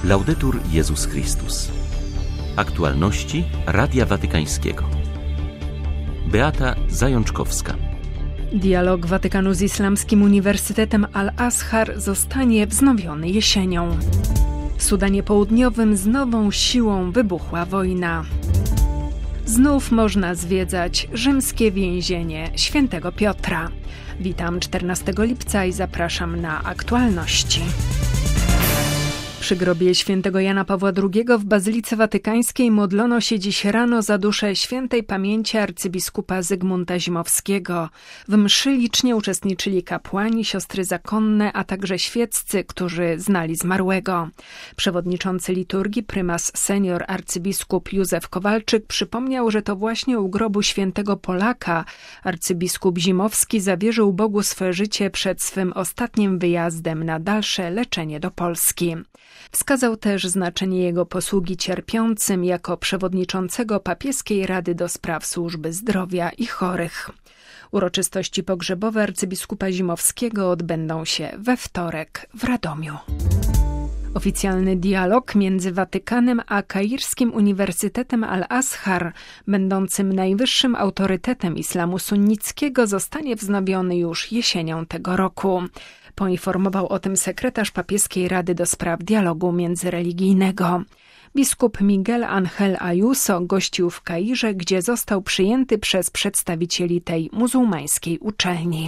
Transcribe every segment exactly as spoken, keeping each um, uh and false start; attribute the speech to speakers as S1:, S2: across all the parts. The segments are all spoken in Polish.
S1: Laudetur Jezus Chrystus. Aktualności Radia Watykańskiego. Beata Zajączkowska.
S2: Dialog Watykanu z Islamskim Uniwersytetem Al-Azhar zostanie wznowiony jesienią. W Sudanie Południowym z nową siłą wybuchła wojna. Znów można zwiedzać rzymskie więzienie Świętego Piotra. Witam czternastego lipca i zapraszam na aktualności. Przy grobie świętego Jana Pawła drugiego w Bazylice Watykańskiej modlono się dziś rano za duszę świętej pamięci arcybiskupa Zygmunta Zimowskiego. W mszy licznie uczestniczyli kapłani, siostry zakonne, a także świeccy, którzy znali zmarłego. Przewodniczący liturgii, prymas senior arcybiskup Józef Kowalczyk przypomniał, że to właśnie u grobu świętego Polaka arcybiskup Zimowski zawierzył Bogu swe życie przed swym ostatnim wyjazdem na dalsze leczenie do Polski. Wskazał też znaczenie jego posługi cierpiącym jako przewodniczącego Papieskiej Rady do Spraw Służby Zdrowia i Chorych. Uroczystości pogrzebowe arcybiskupa Zimowskiego odbędą się we wtorek w Radomiu. Oficjalny dialog między Watykanem a Kairskim Uniwersytetem Al-Azhar, będącym najwyższym autorytetem islamu sunnickiego, zostanie wznowiony już jesienią tego roku. Poinformował o tym sekretarz Papieskiej Rady do Spraw Dialogu Międzyreligijnego. Biskup Miguel Ángel Ayuso gościł w Kairze, gdzie został przyjęty przez przedstawicieli tej muzułmańskiej uczelni.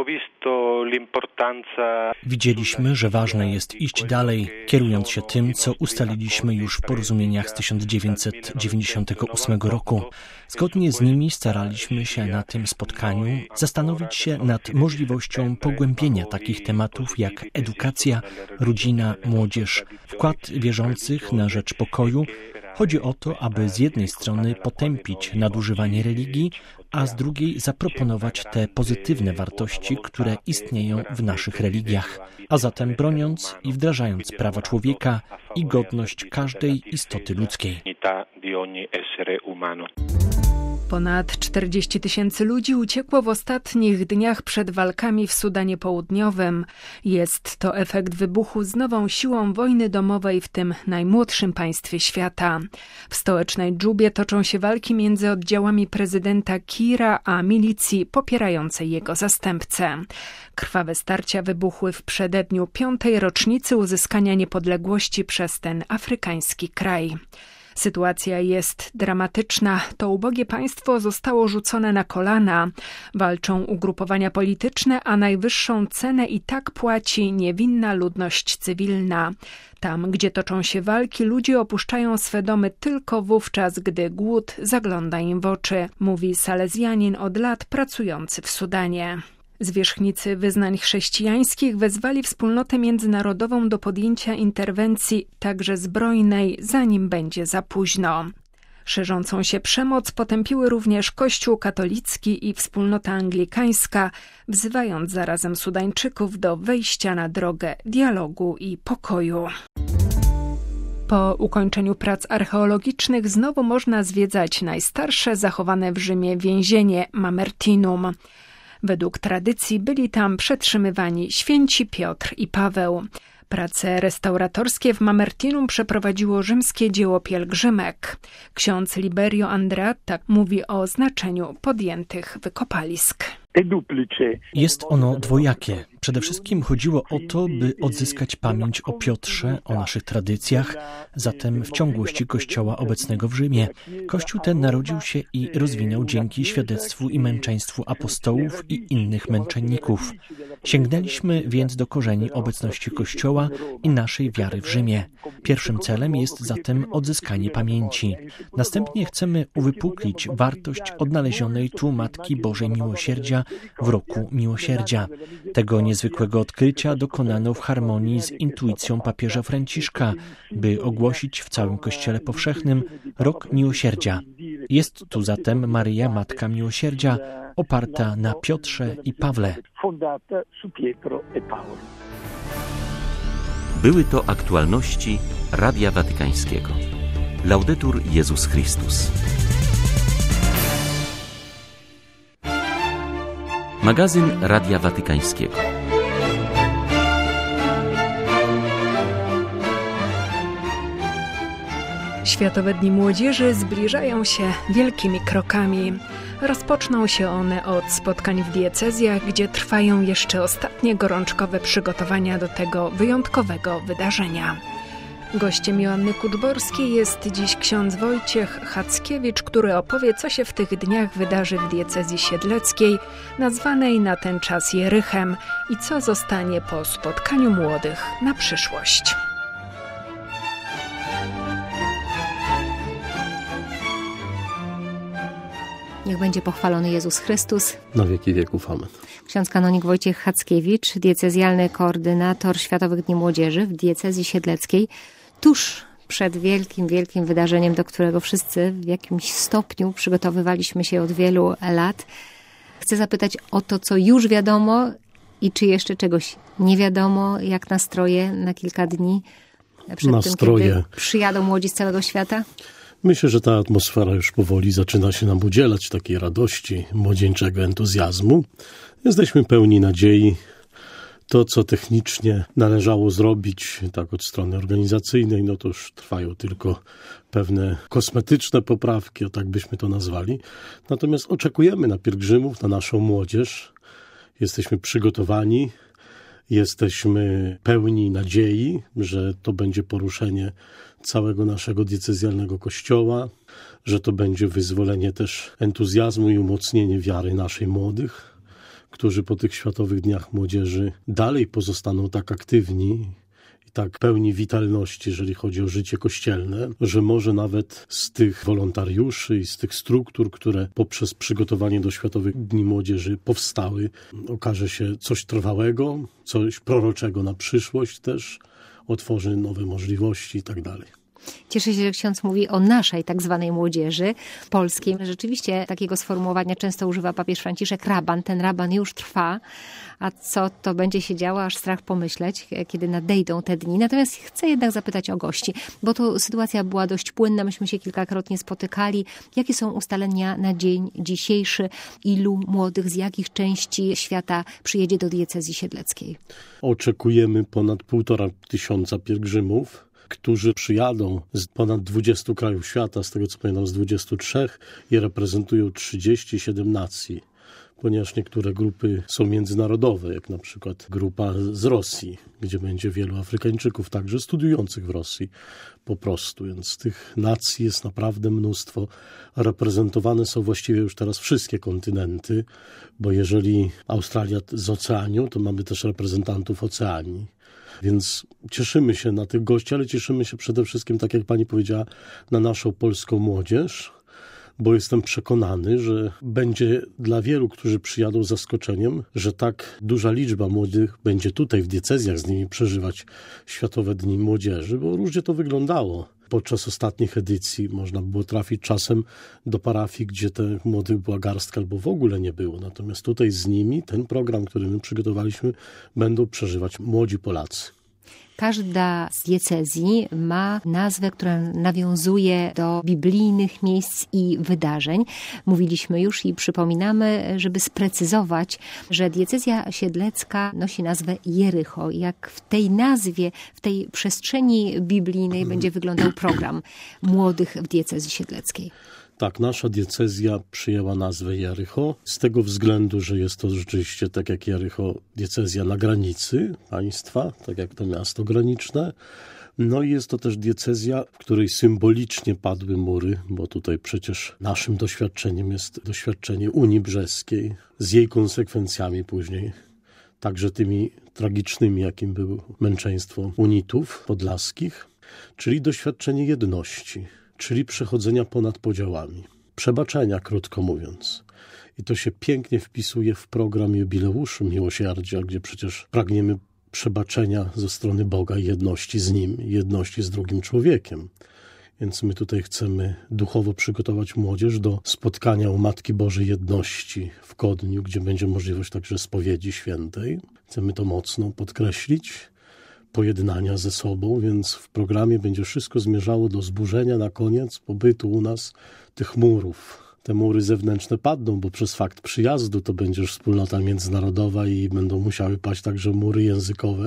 S3: Widzieliśmy, że ważne jest iść dalej, kierując się tym, co ustaliliśmy już w porozumieniach z tysiąc dziewięćset dziewięćdziesiątego ósmego roku. Zgodnie z nimi staraliśmy się na tym spotkaniu zastanowić się nad możliwością pogłębienia takich tematów jak edukacja, rodzina, młodzież, wkład wierzących na rzecz pokoju. Chodzi o to, aby z jednej strony potępić nadużywanie religii, a z drugiej zaproponować te pozytywne wartości, które istnieją w naszych religiach, a zatem broniąc i wdrażając prawa człowieka i godność każdej istoty ludzkiej.
S2: Ponad czterdzieści tysięcy ludzi uciekło w ostatnich dniach przed walkami w Sudanie Południowym. Jest to efekt wybuchu z nową siłą wojny domowej w tym najmłodszym państwie świata. W stołecznej Dżubie toczą się walki między oddziałami prezydenta Kira a milicji popierającej jego zastępcę. Krwawe starcia wybuchły w przededniu piątej rocznicy uzyskania niepodległości przez ten afrykański kraj. Sytuacja jest dramatyczna. To ubogie państwo zostało rzucone na kolana. Walczą ugrupowania polityczne, a najwyższą cenę i tak płaci niewinna ludność cywilna. Tam, gdzie toczą się walki, ludzie opuszczają swe domy tylko wówczas, gdy głód zagląda im w oczy, mówi salezjanin od lat pracujący w Sudanie. Zwierzchnicy wyznań chrześcijańskich wezwali wspólnotę międzynarodową do podjęcia interwencji, także zbrojnej, zanim będzie za późno. Szerzącą się przemoc potępiły również Kościół katolicki i wspólnota anglikańska, wzywając zarazem Sudańczyków do wejścia na drogę dialogu i pokoju. Po ukończeniu prac archeologicznych znowu można zwiedzać najstarsze zachowane w Rzymie więzienie Mamertinum. Według tradycji byli tam przetrzymywani święci Piotr i Paweł. Prace restauratorskie w Mamertinum przeprowadziło rzymskie dzieło pielgrzymek. Ksiądz Liberio Andreatta mówi o znaczeniu podjętych wykopalisk.
S3: Jest ono dwojakie. Przede wszystkim chodziło o to, by odzyskać pamięć o Piotrze, o naszych tradycjach, zatem w ciągłości Kościoła obecnego w Rzymie. Kościół ten narodził się i rozwinął dzięki świadectwu i męczeństwu apostołów i innych męczenników. Sięgnęliśmy więc do korzeni obecności Kościoła i naszej wiary w Rzymie. Pierwszym celem jest zatem odzyskanie pamięci. Następnie chcemy uwypuklić wartość odnalezionej tu Matki Bożej Miłosierdzia w roku Miłosierdzia. Tego niezwykłego odkrycia dokonano w harmonii z intuicją papieża Franciszka, by ogłosić w całym Kościele powszechnym Rok Miłosierdzia. Jest tu zatem Maryja, Matka Miłosierdzia, oparta na Piotrze i Pawle.
S1: Były to aktualności Radia Watykańskiego. Laudetur Jezus Chrystus. Magazyn Radia Watykańskiego.
S2: Światowe Dni Młodzieży zbliżają się wielkimi krokami. Rozpoczną się one od spotkań w diecezjach, gdzie trwają jeszcze ostatnie gorączkowe przygotowania do tego wyjątkowego wydarzenia. Gościem Joanny Kudborskiej jest dziś ksiądz Wojciech Hackiewicz, który opowie, co się w tych dniach wydarzy w diecezji siedleckiej, nazwanej na ten czas Jerychem, i co zostanie po spotkaniu młodych na przyszłość.
S4: Niech będzie pochwalony Jezus Chrystus.
S5: Na wieki wieków. Amen.
S4: Ksiądz kanonik Wojciech Hackiewicz, diecezjalny koordynator Światowych Dni Młodzieży w diecezji siedleckiej, tuż przed wielkim, wielkim wydarzeniem, do którego wszyscy w jakimś stopniu przygotowywaliśmy się od wielu lat. Chcę zapytać o to, co już wiadomo i czy jeszcze czegoś nie wiadomo, jak nastroje na kilka dni przed
S5: nastroje.
S4: tym, kiedy przyjadą młodzi z całego świata?
S5: Myślę, że ta atmosfera już powoli zaczyna się nam udzielać takiej radości, młodzieńczego entuzjazmu. Jesteśmy pełni nadziei. To, co technicznie należało zrobić, tak od strony organizacyjnej, no to już trwają tylko pewne kosmetyczne poprawki, o tak byśmy to nazwali. Natomiast oczekujemy na pielgrzymów, na naszą młodzież. Jesteśmy przygotowani. Jesteśmy pełni nadziei, że to będzie poruszenie całego naszego diecezjalnego kościoła, że to będzie wyzwolenie też entuzjazmu i umocnienie wiary naszych młodych, którzy po tych Światowych Dniach Młodzieży dalej pozostaną tak aktywni i tak pełni witalności, jeżeli chodzi o życie kościelne, że może nawet z tych wolontariuszy i z tych struktur, które poprzez przygotowanie do Światowych Dni Młodzieży powstały, okaże się coś trwałego, coś proroczego na przyszłość też, otworzy nowe możliwości i tak dalej.
S4: Cieszę się, że ksiądz mówi o naszej tak zwanej młodzieży polskiej. Rzeczywiście takiego sformułowania często używa papież Franciszek, raban. Ten raban już trwa, a co to będzie się działo, aż strach pomyśleć, kiedy nadejdą te dni. Natomiast chcę jednak zapytać o gości, bo to sytuacja była dość płynna, myśmy się kilkakrotnie spotykali. Jakie są ustalenia na dzień dzisiejszy? Ilu młodych, z jakich części świata przyjedzie do diecezji siedleckiej?
S5: Oczekujemy ponad półtora tysiąca pielgrzymów, którzy przyjadą z ponad dwudziestu krajów świata, z tego co pamiętam z dwudziestu trzech, i reprezentują trzydzieści siedem nacji, ponieważ niektóre grupy są międzynarodowe, jak na przykład grupa z Rosji, gdzie będzie wielu Afrykańczyków, także studiujących w Rosji po prostu, więc tych nacji jest naprawdę mnóstwo. Reprezentowane są właściwie już teraz wszystkie kontynenty, bo jeżeli Australia z Oceanią, to mamy też reprezentantów Oceanii. Więc cieszymy się na tych gości, ale cieszymy się przede wszystkim, tak jak pani powiedziała, na naszą polską młodzież, bo jestem przekonany, że będzie dla wielu, którzy przyjadą, zaskoczeniem, że tak duża liczba młodych będzie tutaj w diecezjach z nimi przeżywać Światowe Dni Młodzieży, bo różnie to wyglądało. Podczas ostatnich edycji można było trafić czasem do parafii, gdzie tych młodych była garstka albo w ogóle nie było. Natomiast tutaj z nimi ten program, który my przygotowaliśmy, będą przeżywać młodzi Polacy.
S4: Każda z diecezji ma nazwę, która nawiązuje do biblijnych miejsc i wydarzeń. Mówiliśmy już i przypominamy, żeby sprecyzować, że diecezja siedlecka nosi nazwę Jerycho. Jak w tej nazwie, w tej przestrzeni biblijnej będzie wyglądał program młodych w diecezji siedleckiej?
S5: Tak, nasza diecezja przyjęła nazwę Jerycho z tego względu, że jest to rzeczywiście, tak jak Jerycho, diecezja na granicy państwa, tak jak to miasto graniczne. No i jest to też diecezja, w której symbolicznie padły mury, bo tutaj przecież naszym doświadczeniem jest doświadczenie Unii Brzeskiej z jej konsekwencjami później, także tymi tragicznymi, jakim było męczeństwo unitów podlaskich, czyli doświadczenie jedności, czyli przechodzenia ponad podziałami, przebaczenia, krótko mówiąc. I to się pięknie wpisuje w program jubileuszu miłosierdzia, gdzie przecież pragniemy przebaczenia ze strony Boga i jedności z Nim, jedności z drugim człowiekiem. Więc my tutaj chcemy duchowo przygotować młodzież do spotkania u Matki Bożej Jedności w Kodniu, gdzie będzie możliwość także spowiedzi świętej. Chcemy to mocno podkreślić, pojednania ze sobą, więc w programie będzie wszystko zmierzało do zburzenia na koniec pobytu u nas tych murów. Te mury zewnętrzne padną, bo przez fakt przyjazdu to będzie już wspólnota międzynarodowa i będą musiały paść także mury językowe,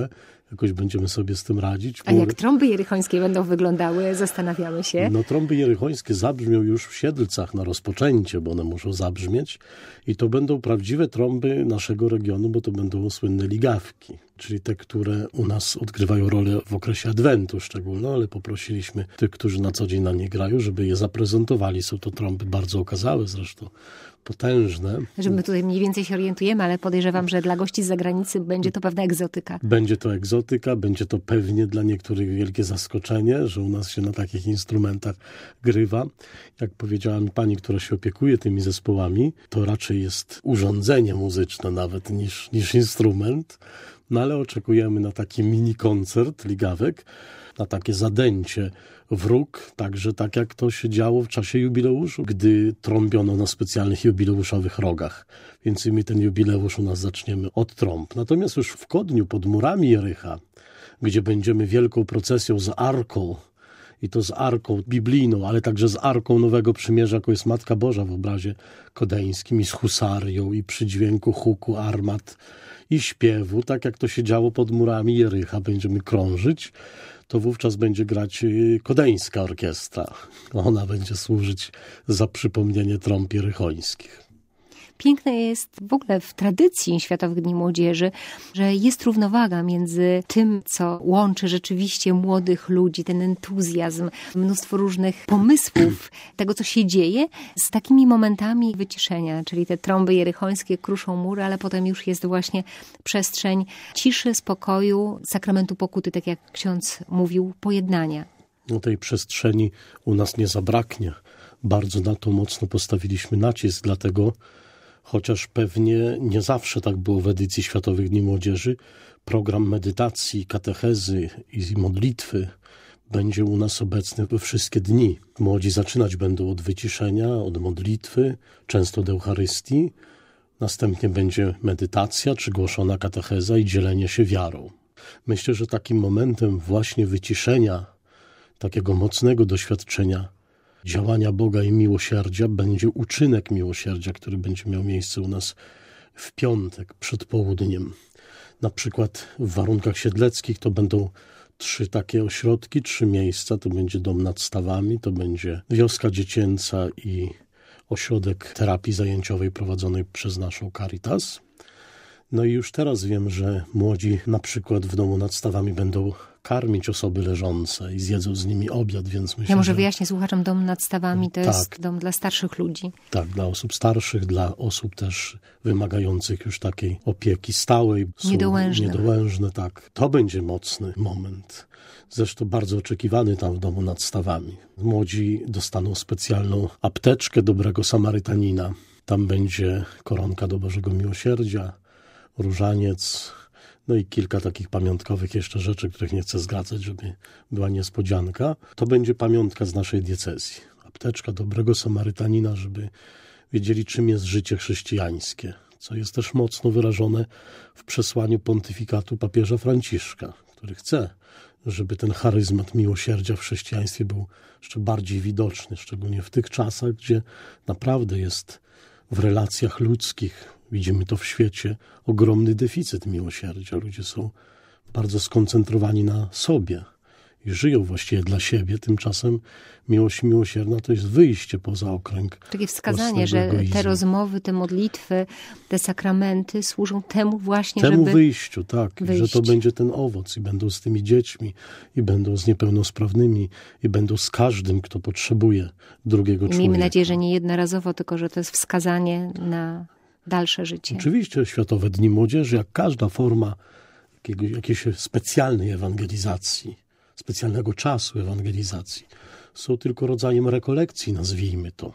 S5: jakoś będziemy sobie z tym radzić.
S4: A jak trąby jerychońskie będą wyglądały, zastanawiamy się.
S5: No trąby jerychońskie zabrzmią już w Siedlcach na rozpoczęcie, bo one muszą zabrzmieć i to będą prawdziwe trąby naszego regionu, bo to będą słynne ligawki, czyli te, które u nas odgrywają rolę w okresie Adwentu szczególnie, ale poprosiliśmy tych, którzy na co dzień na nie grają, żeby je zaprezentowali. Są to trąby bardzo okazałe zresztą, potężne.
S4: Że my tutaj mniej więcej się orientujemy, ale podejrzewam, że dla gości z zagranicy będzie to pewna egzotyka.
S5: Będzie to egzotyka, będzie to pewnie dla niektórych wielkie zaskoczenie, że u nas się na takich instrumentach grywa. Jak powiedziała mi pani, która się opiekuje tymi zespołami, to raczej jest urządzenie muzyczne nawet niż, niż instrument. No ale oczekujemy na taki mini koncert ligawek, na takie zadęcie wróg, także tak jak to się działo w czasie jubileuszu, gdy trąbiono na specjalnych jubileuszowych rogach. Więc my ten jubileusz u nas zaczniemy od trąb. Natomiast już w Kodniu pod murami Jericha, gdzie będziemy wielką procesją z arką, i to z arką biblijną, ale także z arką Nowego Przymierza, jaką jest Matka Boża w obrazie kodeńskim, i z husarią, i przy dźwięku huku armat, i śpiewu, tak jak to się działo pod murami Jericha, będziemy krążyć, to wówczas będzie grać kodeńska orkiestra. Ona będzie służyć za przypomnienie trąb jerychońskich.
S4: Piękne jest w ogóle w tradycji Światowych Dni Młodzieży, że jest równowaga między tym, co łączy rzeczywiście młodych ludzi, ten entuzjazm, mnóstwo różnych pomysłów, tego, co się dzieje, z takimi momentami wyciszenia, czyli te trąby jerychońskie kruszą mury, ale potem już jest właśnie przestrzeń ciszy, spokoju, sakramentu pokuty, tak jak ksiądz mówił, pojednania.
S5: No tej przestrzeni u nas nie zabraknie. Bardzo na to mocno postawiliśmy nacisk, dlatego chociaż pewnie nie zawsze tak było w edycji Światowych Dni Młodzieży, program medytacji, katechezy i modlitwy będzie u nas obecny we wszystkie dni. Młodzi zaczynać będą od wyciszenia, od modlitwy, często od Eucharystii. Następnie będzie medytacja czy głoszona katecheza i dzielenie się wiarą. Myślę, że takim momentem właśnie wyciszenia, takiego mocnego doświadczenia działania Boga i miłosierdzia będzie uczynek miłosierdzia, który będzie miał miejsce u nas w piątek przed południem. Na przykład w warunkach siedleckich to będą trzy takie ośrodki, trzy miejsca. To będzie dom nad stawami, to będzie wioska dziecięca i ośrodek terapii zajęciowej prowadzonej przez naszą Caritas. No i już teraz wiem, że młodzi na przykład w domu nad stawami będą karmić osoby leżące i zjedzą z nimi obiad, więc myślę,
S4: Ja może
S5: że...
S4: wyjaśnię słuchaczom, dom nad stawami to
S5: tak,
S4: jest dom dla starszych ludzi.
S5: Tak, dla osób starszych, dla osób też wymagających już takiej opieki stałej.
S4: Niedołężne.
S5: Niedołężne, tak. To będzie mocny moment. Zresztą bardzo oczekiwany tam w domu nad stawami. Młodzi dostaną specjalną apteczkę dobrego Samarytanina. Tam będzie koronka do Bożego Miłosierdzia, różaniec, no i kilka takich pamiątkowych jeszcze rzeczy, których nie chcę zgadzać, żeby była niespodzianka. To będzie pamiątka z naszej diecezji. Apteczka dobrego Samarytanina, żeby wiedzieli, czym jest życie chrześcijańskie, co jest też mocno wyrażone w przesłaniu pontyfikatu papieża Franciszka, który chce, żeby ten charyzmat miłosierdzia w chrześcijaństwie był jeszcze bardziej widoczny, szczególnie w tych czasach, gdzie naprawdę jest w relacjach ludzkich, widzimy to w świecie, ogromny deficyt miłosierdzia. Ludzie są bardzo skoncentrowani na sobie i żyją właściwie dla siebie. Tymczasem miłość miłosierna to jest wyjście poza okręg
S4: Takie wskazanie, że
S5: egoizmu.
S4: te rozmowy, te modlitwy, te sakramenty służą temu właśnie,
S5: Temu
S4: żeby
S5: wyjściu, tak.
S4: wyjść.
S5: Że to będzie ten owoc i będą z tymi dziećmi, i będą z niepełnosprawnymi, i będą z każdym, kto potrzebuje drugiego
S4: I
S5: człowieka.
S4: miejmy nadzieję, że nie jednorazowo, tylko że to jest wskazanie na dalsze życie.
S5: Oczywiście Światowe Dni Młodzieży, jak każda forma jakiegoś, jakiejś specjalnej ewangelizacji, specjalnego czasu ewangelizacji, są tylko rodzajem rekolekcji, nazwijmy to,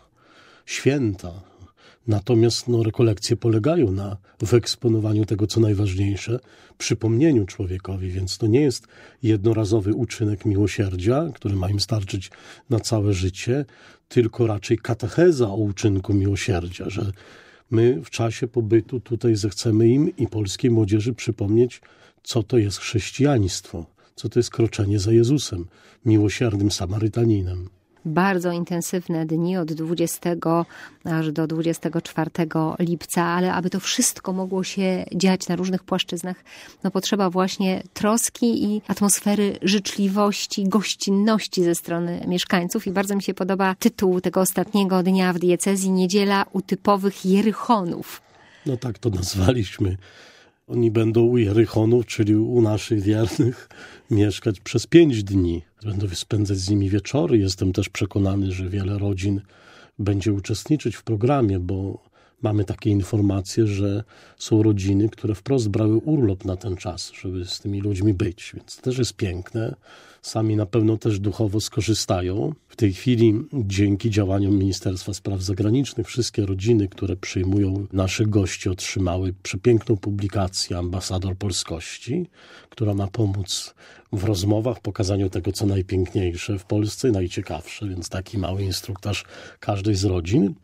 S5: święta. Natomiast no, rekolekcje polegają na wyeksponowaniu tego, co najważniejsze, przypomnieniu człowiekowi, więc to nie jest jednorazowy uczynek miłosierdzia, który ma im starczyć na całe życie, tylko raczej katecheza o uczynku miłosierdzia, że my w czasie pobytu tutaj zechcemy im i polskiej młodzieży przypomnieć, co to jest chrześcijaństwo, co to jest kroczenie za Jezusem, miłosiernym Samarytaninem.
S4: bardzo intensywne dni od dwudziestego aż do dwudziestego czwartego lipca, ale aby to wszystko mogło się dziać na różnych płaszczyznach, no potrzeba właśnie troski i atmosfery życzliwości, gościnności ze strony mieszkańców. I bardzo mi się podoba tytuł tego ostatniego dnia w diecezji: Niedziela u typowych Jerychonów.
S5: No tak to nazwaliśmy. Oni będą u Jerychonów, czyli u naszych wiernych, mieszkać przez pięć dni. Będą spędzać z nimi wieczory. Jestem też przekonany, że wiele rodzin będzie uczestniczyć w programie, bo mamy takie informacje, że są rodziny, które wprost brały urlop na ten czas, żeby z tymi ludźmi być. Więc to też jest piękne. Sami na pewno też duchowo skorzystają. W tej chwili dzięki działaniom Ministerstwa Spraw Zagranicznych wszystkie rodziny, które przyjmują naszych gości, otrzymały przepiękną publikację Ambasador Polskości, która ma pomóc w rozmowach, pokazaniu tego, co najpiękniejsze w Polsce, najciekawsze, więc taki mały instruktaż każdej z rodzin.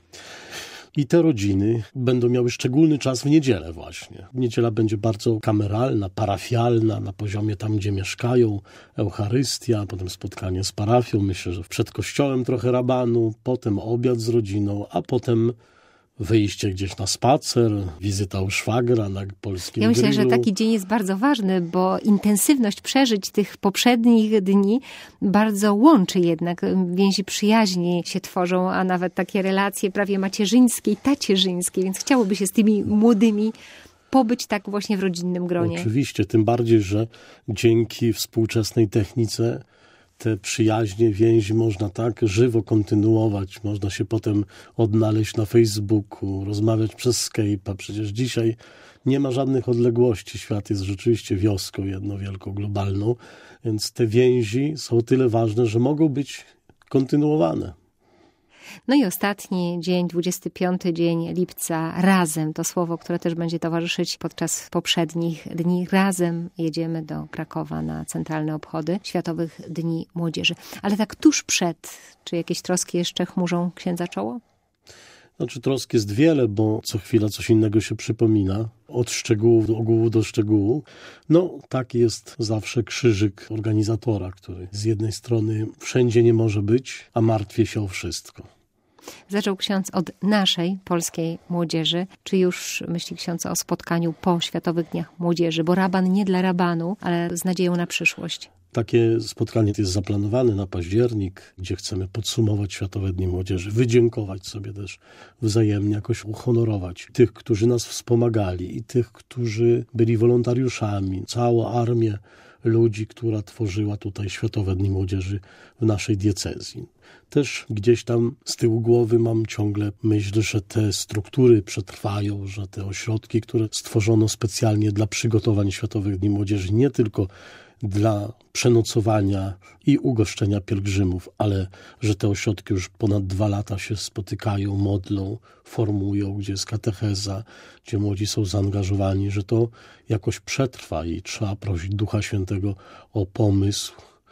S5: I te rodziny będą miały szczególny czas w niedzielę właśnie. Niedziela będzie bardzo kameralna, parafialna, na poziomie tam, gdzie mieszkają, Eucharystia, potem spotkanie z parafią, myślę, że przed kościołem trochę rabanu, potem obiad z rodziną, a potem wyjście gdzieś na spacer, wizyta u szwagra na polskim
S4: Ja myślę,
S5: grillu.
S4: że taki dzień jest bardzo ważny, bo intensywność przeżyć tych poprzednich dni bardzo łączy jednak. Więzi przyjaźni się tworzą, a nawet takie relacje prawie macierzyńskie i tacierzyńskie, więc chciałoby się z tymi młodymi pobyć tak właśnie w rodzinnym gronie.
S5: Oczywiście, tym bardziej, że dzięki współczesnej technice te przyjaźnie, więzi można tak żywo kontynuować. Można się potem odnaleźć na Facebooku, rozmawiać przez Skype'a. Przecież dzisiaj nie ma żadnych odległości. Świat jest rzeczywiście wioską jedną wielką, globalną. Więc te więzi są tyle ważne, że mogą być kontynuowane.
S4: No i ostatni dzień, dwudziesty piąty dzień lipca, razem, to słowo, które też będzie towarzyszyć podczas poprzednich dni. Razem jedziemy do Krakowa na centralne obchody Światowych Dni Młodzieży. Ale tak tuż przed, czy jakieś troski jeszcze chmurzą księdza czoło?
S5: Znaczy trosk jest wiele, bo co chwila coś innego się przypomina. Od szczegółów do ogółu do szczegółu. No taki jest zawsze krzyżyk organizatora, który z jednej strony wszędzie nie może być, a martwi się o wszystko.
S4: Zaczął ksiądz od naszej polskiej młodzieży. Czy już myśli ksiądz o spotkaniu po Światowych Dniach Młodzieży? Bo raban nie dla rabanu, ale z nadzieją na przyszłość.
S5: Takie spotkanie jest zaplanowane na październik, gdzie chcemy podsumować Światowe Dni Młodzieży, wydziękować sobie też wzajemnie, jakoś uhonorować tych, którzy nas wspomagali i tych, którzy byli wolontariuszami, całą armię ludzi, która tworzyła tutaj Światowe Dni Młodzieży w naszej diecezji. Też gdzieś tam z tyłu głowy mam ciągle myśl, że te struktury przetrwają, że te ośrodki, które stworzono specjalnie dla przygotowań Światowych Dni Młodzieży, nie tylko dla przenocowania i ugoszczenia pielgrzymów, ale że te ośrodki już ponad dwa lata się spotykają, modlą, formują, gdzie jest katecheza, gdzie młodzi są zaangażowani, że to jakoś przetrwa i trzeba prosić Ducha Świętego o pomysł,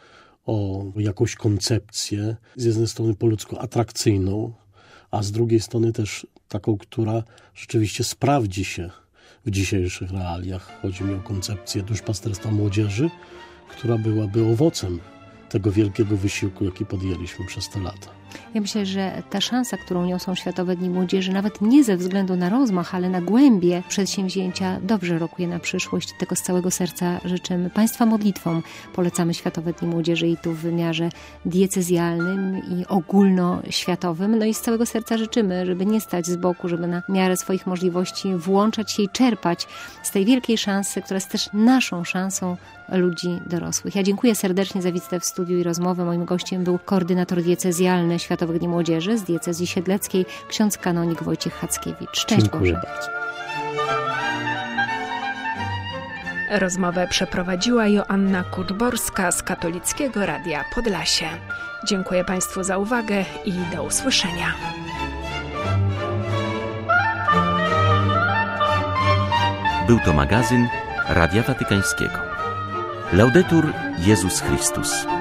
S5: o jakąś koncepcję, z jednej strony po ludzku atrakcyjną, a z drugiej strony też taką, która rzeczywiście sprawdzi się w dzisiejszych realiach. Chodzi mi o koncepcję duszpasterstwa młodzieży, która byłaby owocem tego wielkiego wysiłku, jaki podjęliśmy przez te lata.
S4: Ja myślę, że ta szansa, którą niosą Światowe Dni Młodzieży, nawet nie ze względu na rozmach, ale na głębię przedsięwzięcia, dobrze rokuje na przyszłość. Tego z całego serca życzymy. Państwa modlitwom polecamy Światowe Dni Młodzieży i tu w wymiarze diecezjalnym i ogólnoświatowym. No i z całego serca życzymy, żeby nie stać z boku, żeby na miarę swoich możliwości włączać się i czerpać z tej wielkiej szansy, która jest też naszą szansą ludzi dorosłych. Ja dziękuję serdecznie za wizytę w studiu i rozmowę. Moim gościem był koordynator diecezjalny Światowych Dni Młodzieży z diecezji siedleckiej, ksiądz kanonik Wojciech Hackiewicz. Szczęść
S5: Dziękuję
S4: Boże.
S5: bardzo.
S2: Rozmowę przeprowadziła Joanna Kutborska z Katolickiego Radia Podlasie. Dziękuję Państwu za uwagę i do usłyszenia.
S1: Był to magazyn Radia Watykańskiego. Laudetur Jezus Chrystus.